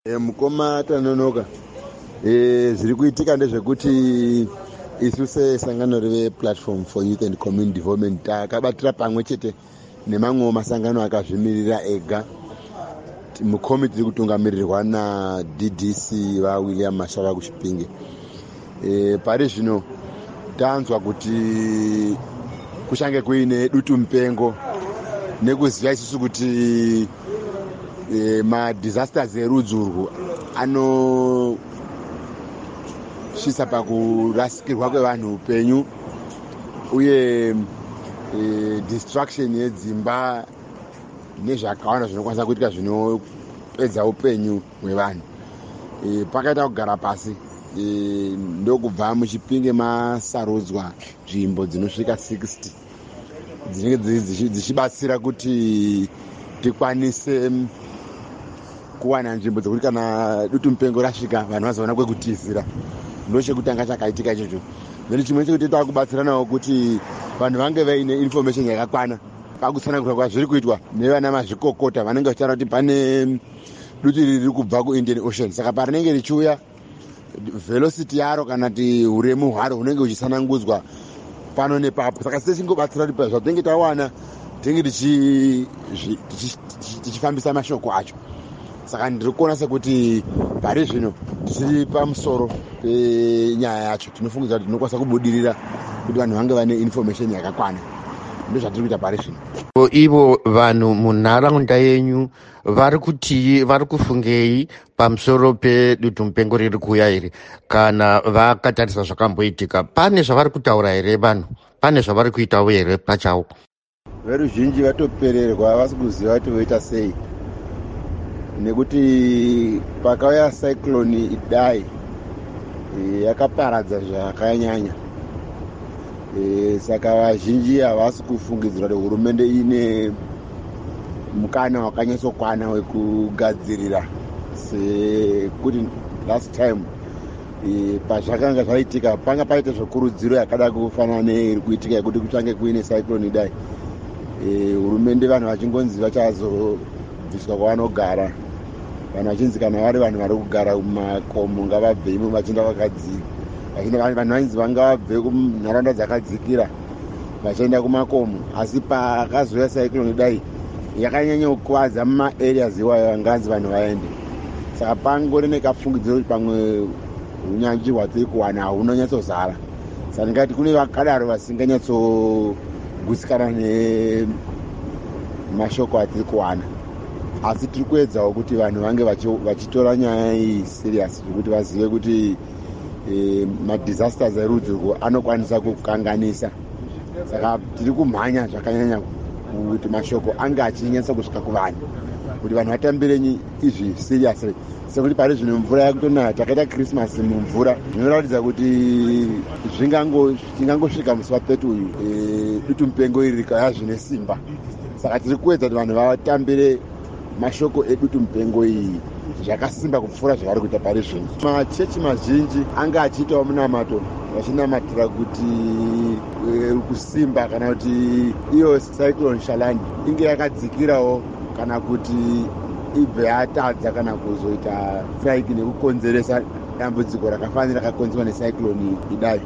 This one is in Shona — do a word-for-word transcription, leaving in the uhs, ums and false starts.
E, mukoma tanonoka e, zviri kuitika ndezvekuti isu sesangano reve Platform for Youth and Community Development takabatira pamwe chete nemamwewo masangano akazvimirira ega. Mukomi tiri kutungamirirwa na D D C va William Mashava kuchipinge. E, pari zvino tanzwa kuti kuchange kuine dutu mupengo nekuziva isusu kuti e, madisasters erudzi urwu anoshisa pakurasikirwa kwevanhu upenyu uye e, destruction yedzimba nezvakawanda zvinokwanisa kuitika zvinopedza upenyu hwevanhu. E, pakaita kugara pasi e, ndokubva muchipinge masarudzwa nzvimbo dzinosvika sixty dzinenge dzichibatsira kuti tikwanise kuwana nzvimbo dzekuti kana dutu mupengo rasvika vanhu vazoona kwekutizira. Ndochekutanga chakaitika ichocho. Then chimwe chekuti takubatsiranawo kuti vanhu vange vaine information yakakwana pakutsanangurwa kwazviri kuitwa nevana mazvikokota vanenge vachitaura kuti pane dutu iri riri kubva kuIndian Ocean. Saka parinenge richiuya velocity yaro kana kuti uremu hwaro hunenge huchitsanangudzwa pano nepapo. Saka sese tingobatsira kuti zvatinenge tawana tinenge tichifambisa mashoko acho. Saka ndiri kuona sekuti pari zvino tisiri pamusoro penyaya yacho. Tinofungidza kuti tinokwanisa kubudirira kuti vanhu vange vane information yakakwana. Ndozvatiri kuita pari zvino. Ivo vanhu munharaunda yenyu vari kuti vari kufungei pamusoro pedutu mupengo riri kuuya iri kana vakatarisa zvakamboitika? Pane zvavari kutaura here vanhu? Pane zvavari kuitawo here pachavo? Veruzhinji vatopererwa vasi kuziva kuti voita sei, nekuti pakauya cyclone idai yakaparadza zvakanyanya. E, saka vazhinji havasi kufungidzira kuti hurumende ine mukana wakanyatsokwana wekugadzirira sekuti last time e, pazvakanga zvaitika panga paita zvekurudziro yakada kufanana neiri kuitika yekuti kuchange kuine cyclone idai. E, hurumende vanhu vachingonzi vachazobviswa kwavanogara, vanhu vachinzi kana vari vanhu vari kugara mumakomo ngavabve imo vachienda kwakadzika. Lakini vanhu vainzi vangabve kunharaunda dzakadzikira vachienda kumakomo, asi pakazouya cyclone dai yakanyanya kukuvadza mumaareas iwayo vanganzi vanhu vaende. Saka pangori nekafungidziro kuti pamwe unyanzvi hwatiri kuwana haunonyatsozara. Saka ndingati kune vakadaro vasinganyatsogutsikana nemashoko atiri kuwana, asi tiri kuedzawo kuti vanhu vange vachitora nyaya iyi serious zvekuti vazive kuti E, madisasters erudzi urwu anokwanisa kukanganisa. Saka tiri kumhanya zvakanyanya kuti mashoko ange achinyatsa kusvika kuvanhu kuti vanhu vatambire izvi seriously. Sekuti pari zvino mvura yakutonaya, takaita Christmas mumvura, zvinoratidza kuti zvingangosvika musi wathirty uyu e, dutu mupengo iri rikauya zvine simba. Saka tiri kuedza kuti vanhu vatambire mashoko edutu mupengo iyi zvakasimba kupfuura zvavari kuita pari zvino. Machechi mazhinji anga achiitawo munamato vachinamatira kuti e, kusimba kana kuti iyo cyclone Shalani inge yakadzikirawo kana kuti ibve yatadza kana kuzoita strike nekukonzeresa dambudziko rakafanira rakakonzerwa necyclone idai.